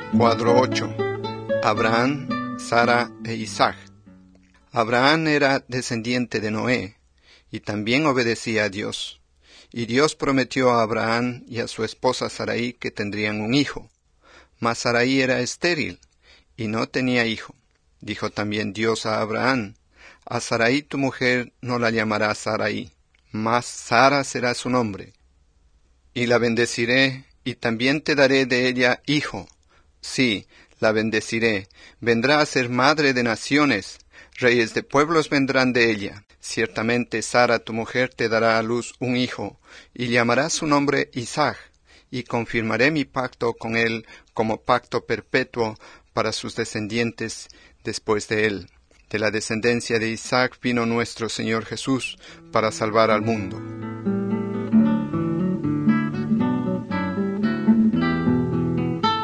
Cuadro 8. Abraham, Sara e Isaac. Abraham era descendiente de Noé, y también obedecía a Dios. Y Dios prometió a Abraham y a su esposa Sarai que tendrían un hijo. Mas Sarai era estéril, y no tenía hijo. Dijo también Dios a Abraham: a Sarai tu mujer no la llamarás Sarai, mas Sara será su nombre. Y la bendeciré, y también te daré de ella hijo. Sí, la bendeciré, vendrá a ser madre de naciones, reyes de pueblos vendrán de ella. Ciertamente Sara tu mujer te dará a luz un hijo, y llamarás su nombre Isaac, y confirmaré mi pacto con él como pacto perpetuo para sus descendientes después de él. De la descendencia de Isaac vino nuestro Señor Jesús para salvar al mundo.